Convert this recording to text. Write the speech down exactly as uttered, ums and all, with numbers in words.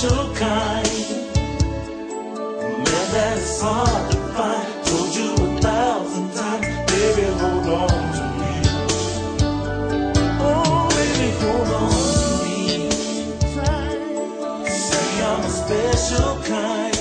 special kind. Man, that is hard to find. Told you a thousand times, baby, hold on to me. Oh, baby, hold on to me. Say I'm a special kind.